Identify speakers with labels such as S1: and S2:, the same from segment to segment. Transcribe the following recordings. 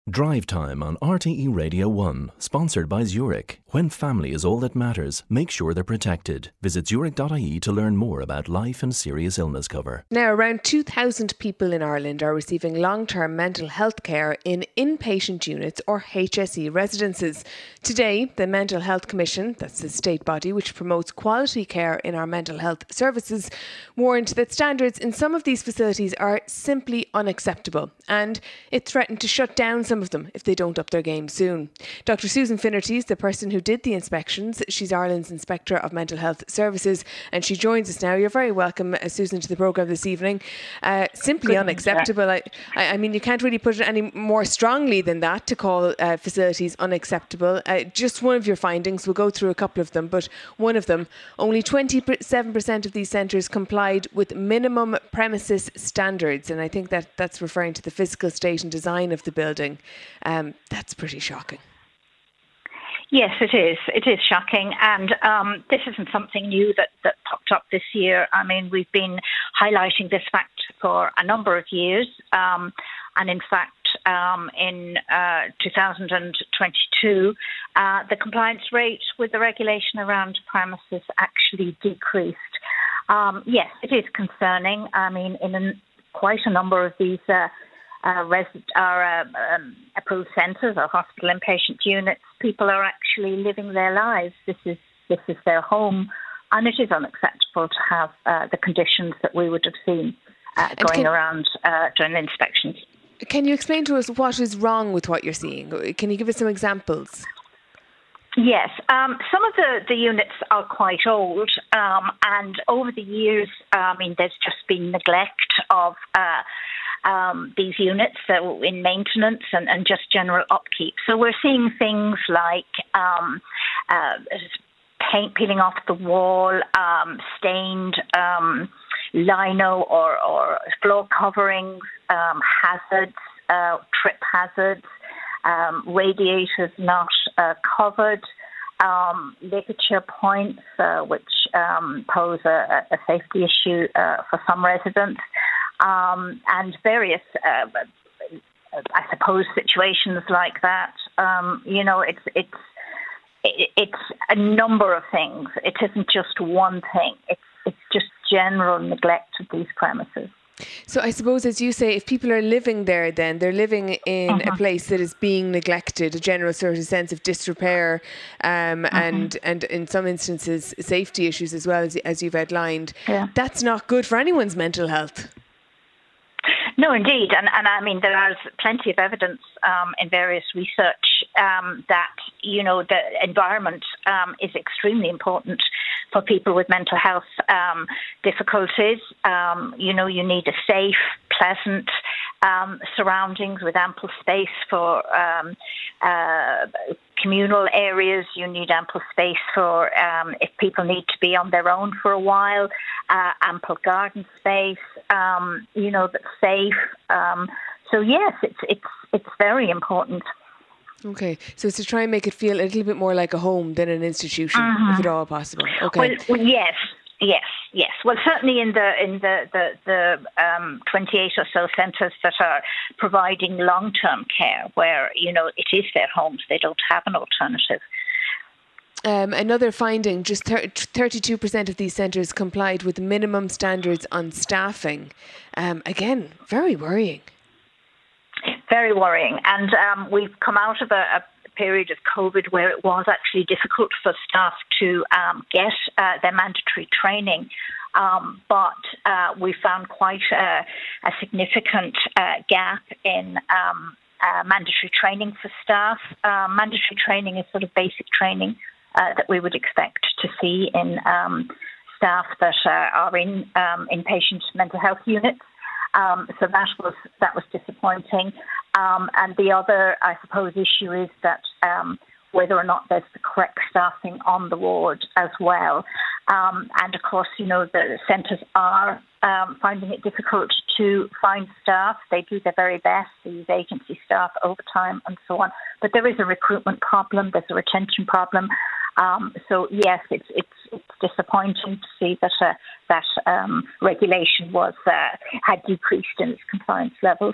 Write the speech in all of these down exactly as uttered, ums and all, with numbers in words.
S1: Drive Time on R T E Radio one, sponsored by Zurich. When family is all that matters, make sure they're protected. Visit zurich dot I E to learn more about life and serious illness cover.
S2: Now, around two thousand people in Ireland are receiving long-term mental health care in inpatient units or H S E residences. Today, the Mental Health Commission, that's the state body which promotes quality care in our mental health services, warned that standards in some of these facilities are simply unacceptable, and it threatened to shut down some of them if they don't up their game soon. Doctor Susan Finnerty is the person who did the inspections. She's Ireland's Inspector of Mental Health Services, and she joins us now. You're very welcome, uh, Susan, to the programme this evening. Uh, simply
S3: Good
S2: unacceptable. I, I mean, you can't really put it any more strongly than that to call uh, facilities unacceptable. Uh, just one of your findings, we'll go through a couple of them, but one of them, only twenty-seven percent of these centres complied with minimum premises standards, and I think that that's referring to the physical state and design of the building. Um, that's pretty shocking.
S3: Yes, it is. It is shocking. And um, this isn't something new that, that popped up this year. I mean, we've been highlighting this fact for a number of years. Um, and in fact, um, in uh, two thousand twenty-two, uh, the compliance rate with the regulation around premises actually decreased. Um, yes, it is concerning. I mean, in a, quite a number of these uh, Uh, res- our uh, um, approved centres or hospital inpatient units, people are actually living their lives. This is this is their home, and it is unacceptable to have uh, the conditions that we would have seen uh, going can, around uh, during the inspections.
S2: Can you explain to us what is wrong with what you're seeing? Can you give us some examples?
S3: Yes, um, some of the, the units are quite old, um, and over the years, I mean, there's just been neglect of uh, Um, these units uh, in maintenance and, and just general upkeep. So we're seeing things like um, uh, paint peeling off the wall, um, stained um, lino or, or floor coverings, um, hazards, uh, trip hazards, um, radiators not uh, covered, um, ligature points, uh, which um, pose a, a safety issue uh, for some residents. Um, and various, uh, I suppose, situations like that. Um, you know, it's it's it's a number of things. It isn't just one thing. It's it's just general neglect of these premises.
S2: So I suppose, as you say, if people are living there, then they're living in uh-huh. a place that is being neglected, a general sort of sense of disrepair, um, uh-huh. and and in some instances safety issues as well, as, as you've outlined.
S3: Yeah.
S2: That's not good for anyone's mental health.
S3: No, indeed. And, and I mean, there is plenty of evidence um, in various research um, that, you know, the environment um, is extremely important for people with mental health um, difficulties. Um, you know, you need a safe, pleasant um, surroundings with ample space for um, uh, communal areas. You need ample space for um, if people need to be on their own for a while, uh, ample garden space, um, you know, that's safe. Um, so yes, it's it's it's very important.
S2: Okay, so it's to try and make it feel a little bit more like a home than an institution, uh-huh. if at all possible. Okay.
S3: Well, well, yes, yes, yes. Well, certainly in the in the the, the um, twenty-eight or so centres that are providing long-term care, where you know it is their homes, they don't have an alternative.
S2: Um, another finding: just thirty-two percent of these centres complied with minimum standards on staffing. Um, again, very worrying.
S3: Very worrying. And um, we've come out of a, a period of COVID where it was actually difficult for staff to um, get uh, their mandatory training. Um, but uh, we found quite a, a significant uh, gap in um, uh, mandatory training for staff. Uh, mandatory training is sort of basic training uh, that we would expect to see in um, staff that uh, are in um, inpatient mental health units. Um, so that was that was disappointing. Um, and the other, I suppose, issue is that um, whether or not there's the correct staffing on the ward as well. Um, and of course, you know, the centres are um, finding it difficult to find staff. They do their very best. They use agency staff, overtime, and so on. But there is a recruitment problem. There's a retention problem. Um, so yes, it's it's it's disappointing to see that uh, that um, regulation was uh, had decreased in its compliance levels.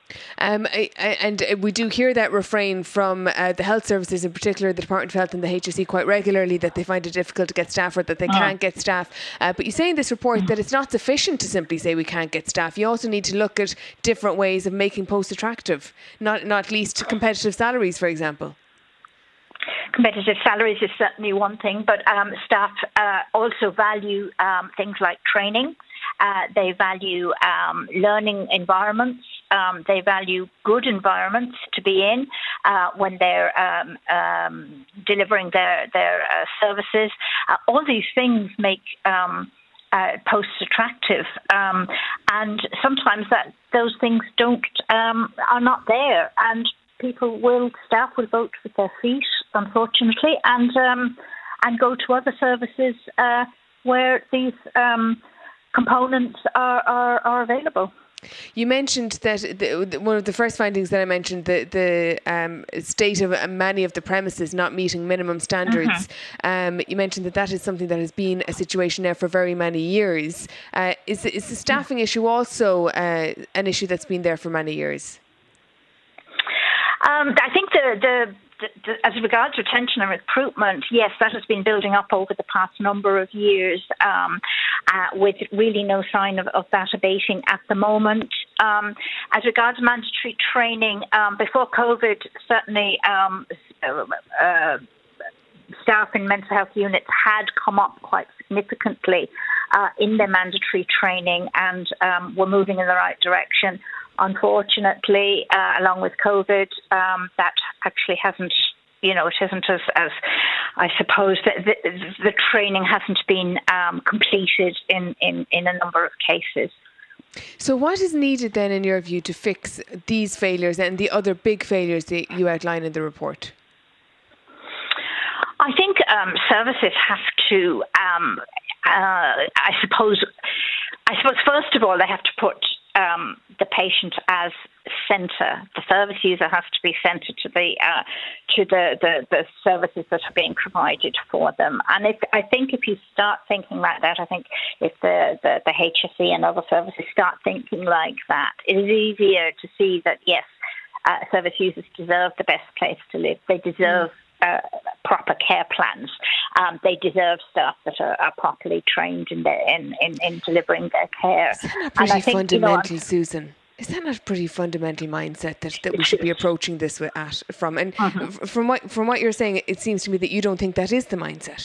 S2: Um, I, I, and we do hear that refrain from uh, the health services, in particular the Department of Health and the H S E, quite regularly, that they find it difficult to get staff or that they mm. can't get staff. Uh, but you say in this report mm. that it's not sufficient to simply say we can't get staff. You also need to look at different ways of making posts attractive, not not least competitive salaries, for example.
S3: Competitive salaries is certainly one thing, but um, staff uh, also value um, things like training. Uh, they value um, learning environments. Um, they value good environments to be in uh, when they're um, um, delivering their their uh, services. Uh, all these things make um, uh, posts attractive, um, and sometimes that those things don't um, are not there, and people will staff will vote with their feet, unfortunately, and um, and go to other services uh, where these um, components are, are, are available.
S2: You mentioned that the, the, one of the first findings that I mentioned, the the um, state of many of the premises not meeting minimum standards. Mm-hmm. Um, you mentioned that that is something that has been a situation now for very many years. Uh, is, is the staffing issue also uh, an issue that's been there for many years?
S3: Um, I think the, the, the, the as regards retention and recruitment, yes, that has been building up over the past number of years, um, uh, with really no sign of, of that abating at the moment. Um, as regards mandatory training, um, before COVID, certainly um, uh, staff in mental health units had come up quite significantly uh, in their mandatory training and um, were moving in the right direction. Unfortunately, uh, along with COVID, um, that actually hasn't, you know, it isn't as, as I suppose, the, the, the training hasn't been um, completed in, in, in a number of cases.
S2: So what is needed then, in your view, to fix these failures and the other big failures that you outline in the report?
S3: I think um, services have to, um, uh, I suppose, I suppose, first of all, they have to put Um, the patient as centre. The service user has to be centred to the uh, to the, the, the services that are being provided for them. And if I think if you start thinking like that, I think if the, the, the H S E and other services start thinking like that, it is easier to see that, yes, uh, service users deserve the best place to live. They deserve mm. uh, proper care plans. Um, they deserve staff that are, are properly trained in, their, in, in, in delivering their care.
S2: Is that not pretty
S3: and I think,
S2: fundamental,
S3: you know,
S2: Susan? Is that not a pretty fundamental mindset that, that we should be approaching this with, at from? And uh-huh. f- from what from what you're saying, it seems to me that you don't think that is the mindset.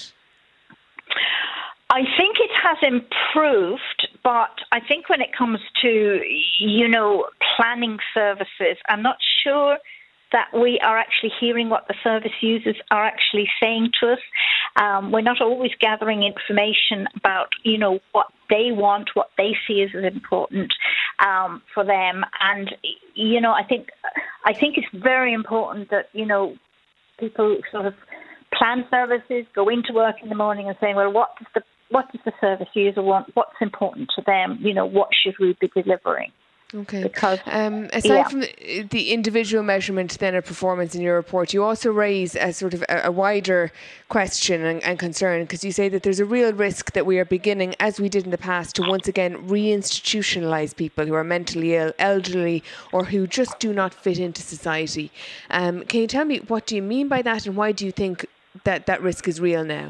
S3: I think it has improved, but I think when it comes to, you know, planning services, I'm not sure that we are actually hearing what the service users are actually saying to us. Um, we're not always gathering information about, you know, what they want, what they see as important um, for them. And, you know, I think I think it's very important that, you know, people sort of plan services, go into work in the morning and say, well, what does the what does the service user want? What's important to them? You know, what should we be delivering?
S2: Okay.
S3: Because,
S2: um, aside
S3: yeah.
S2: from the, the individual measurement then of performance in your report, you also raise a sort of a, a wider question and, and concern, because you say that there's a real risk that we are beginning, as we did in the past, to once again reinstitutionalise people who are mentally ill, elderly, or who just do not fit into society. Um, can you tell me, what do you mean by that, and why do you think that that risk is real now?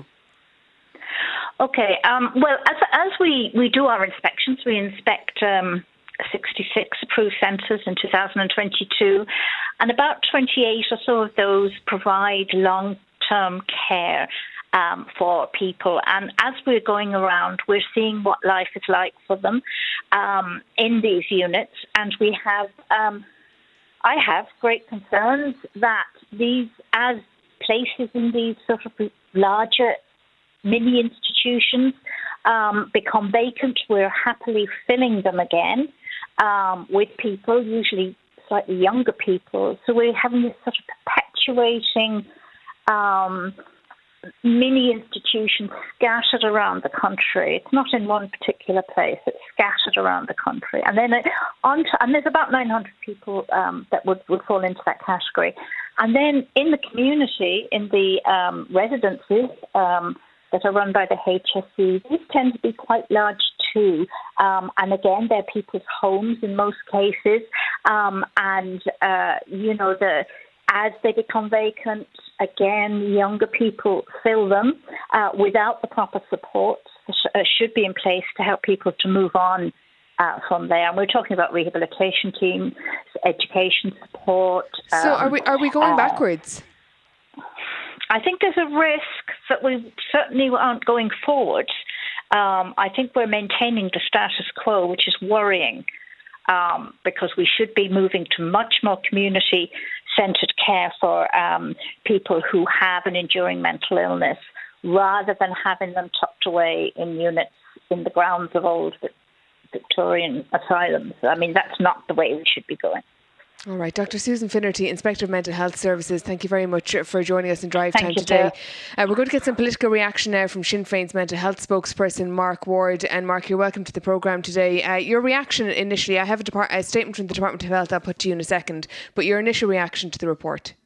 S3: Okay. Um, well, as as we, we do our inspections, we inspect Um, sixty-six approved centres in two thousand twenty-two, and about twenty-eight or so of those provide long-term care um, for people. And as we're going around, we're seeing what life is like for them um, in these units, and we have, um, I have great concerns that these, as places in these sort of larger mini institutions um, become vacant, we're happily filling them again. Um, with people, usually slightly younger people. So we're having this sort of perpetuating um, mini institutions scattered around the country. It's not in one particular place, it's scattered around the country. And then it, on to, and there's about nine hundred people um, that would, would fall into that category. And then in the community, in the um, residences um, that are run by the H S E, these tend to be quite large too. Um, and again, they're people's homes in most cases. Um, and, uh, you know, the as they become vacant, again, younger people fill them uh, without the proper support that sh- uh, should be in place to help people to move on uh, from there. And we're talking about rehabilitation teams, education support.
S2: So
S3: um,
S2: are we are we going
S3: uh,
S2: backwards?
S3: I think there's a risk that we certainly aren't going forward. Um, I think we're maintaining the status quo, which is worrying, um, because we should be moving to much more community-centred care for um, people who have an enduring mental illness, rather than having them tucked away in units in the grounds of old Victorian asylums. I mean, that's not the way we should be going.
S2: All right, Doctor Susan Finnerty, Inspector of Mental Health Services, thank you very much for joining us in Drive
S3: Thank
S2: Time
S3: you,
S2: today. Uh, we're going to get some political reaction now from Sinn Féin's mental health spokesperson, Mark Ward. And Mark, you're welcome to the programme today. Uh, your reaction initially, I have a, depart- a statement from the Department of Health I'll put to you in a second, but your initial reaction to the report.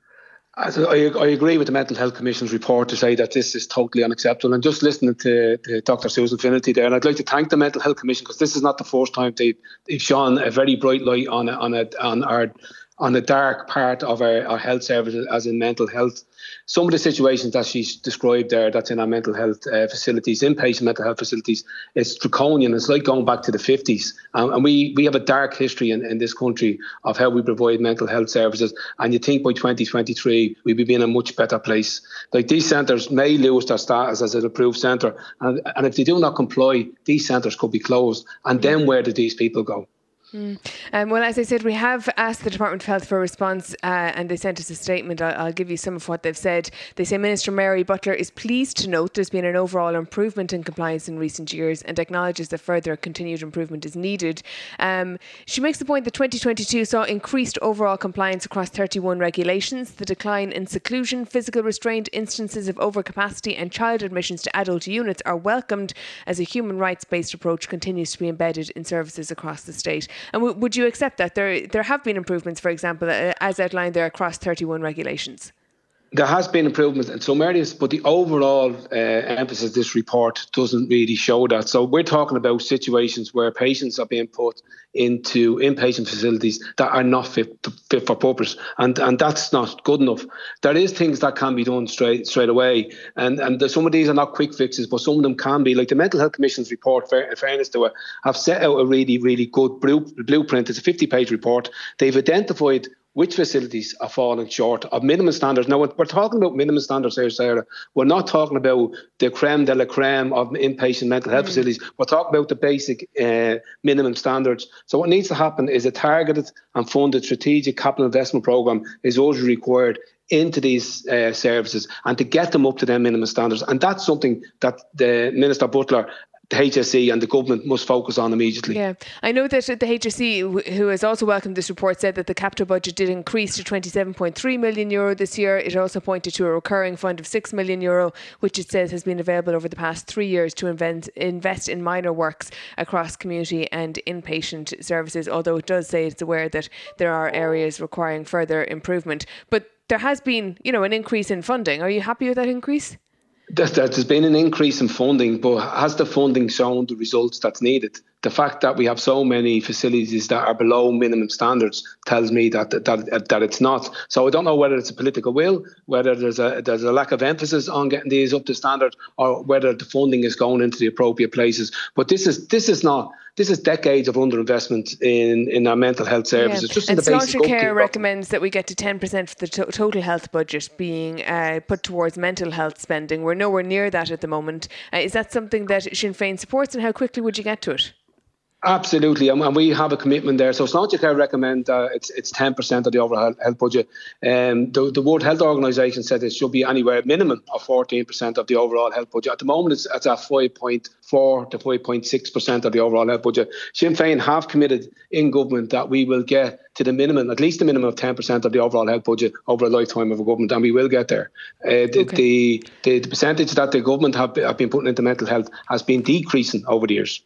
S4: As I, I agree with the Mental Health Commission's report to say that this is totally unacceptable. And just listening to, to Doctor Susan Finnerty there, and I'd like to thank the Mental Health Commission, because this is not the first time they've, they've shone a very bright light on a, on a, on our on the dark part of our, our health services, as in mental health. Some of the situations that she's described there, that's in our mental health uh, facilities, inpatient mental health facilities, it's draconian. It's like going back to the fifties. Um, and we, we have a dark history in, in this country of how we provide mental health services. And you think by twenty twenty-three, we'll be in a much better place. Like, these centres may lose their status as an approved centre. And, and if they do not comply, these centres could be closed. And then where do these people go?
S2: Mm. Um, well, as I said, we have asked the Department of Health for a response, uh, and they sent us a statement. I'll, I'll give you some of what they've said. They say Minister Mary Butler is pleased to note there's been an overall improvement in compliance in recent years, and acknowledges that further continued improvement is needed. Um, she makes the point that twenty twenty-two saw increased overall compliance across thirty-one regulations. The decline in seclusion, physical restraint, instances of overcapacity and child admissions to adult units are welcomed, as a human rights-based approach continues to be embedded in services across the state. And w- would you accept that there there have been improvements, for example, uh, as outlined there across thirty-one regulations?
S4: There has been improvements in some areas, but the overall uh, emphasis of this report doesn't really show that. So we're talking about situations where patients are being put into inpatient facilities that are not fit, to, fit for purpose, and and that's not good enough. There is things that can be done straight straight away, and and the, some of these are not quick fixes, but some of them can be. Like the Mental Health Commission's report, in fairness to it, have set out a really really good blueprint. It's a fifty-page report. They've identified which facilities are falling short of minimum standards. Now, we're talking about minimum standards here, Sarah. We're not talking about the creme de la creme of inpatient mental health mm. facilities. We're talking about the basic uh, minimum standards. So what needs to happen is a targeted and funded strategic capital investment programme is urgently required into these uh, services, and to get them up to their minimum standards. And that's something that the Minister Butler, the H S E and the government must focus on immediately. Yeah,
S2: I know that the H S E, who has also welcomed this report, said that the capital budget did increase to twenty-seven point three million euro this year. It also pointed to a recurring fund of six million euro, which it says has been available over the past three years to invent, invest in minor works across community and inpatient services, although it does say it's aware that there are areas requiring further improvement. But there has been, you know, an increase in funding. Are you happy with that increase?
S4: There's been an increase in funding, but has the funding shown the results that's needed? The fact that we have so many facilities that are below minimum standards tells me that that that it's not. So I don't know whether it's a political will, whether there's a there's a lack of emphasis on getting these up to standard, or whether the funding is going into the appropriate places. But this is this is not. This is decades of underinvestment in, in our mental health services.
S2: Yeah.
S4: Just
S2: and
S4: in the basic
S2: Sláintecare
S4: upkeep.
S2: recommends that we get to ten percent of the to- total health budget being uh, put towards mental health spending. We're nowhere near that at the moment. Uh, is that something that Sinn Féin supports, and how quickly would you get to it?
S4: Absolutely, and, and we have a commitment there. So Sláintecare recommend uh, it's it's ten percent of the overall health budget. Um, the, the World Health Organization said it should be anywhere minimum of fourteen percent of the overall health budget. At the moment, it's, it's at five point four to five point six percent of the overall health budget. Sinn Féin have committed in government that we will get to the minimum, at least the minimum of ten percent of the overall health budget over a lifetime of a government, and we will get there. Uh, the, okay. the, the the percentage that the government have, have been putting into mental health has been decreasing over the years.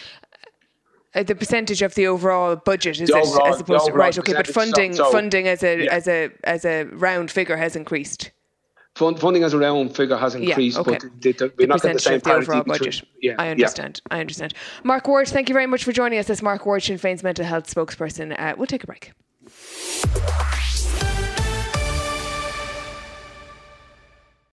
S2: Uh, the percentage of the overall budget, is the it, overall, as opposed to right? Okay, but funding, so, funding as a yeah. as a as a round figure has increased.
S4: fund, funding as a round figure has increased,
S2: yeah, okay.
S4: but the, the, we're
S2: the
S4: not getting the same
S2: the overall
S4: between,
S2: budget.
S4: Yeah,
S2: I understand. Yeah. I understand. Mark Ward, thank you very much for joining us. That's Mark Ward, Sinn Féin's mental health spokesperson. Uh, we'll take a break.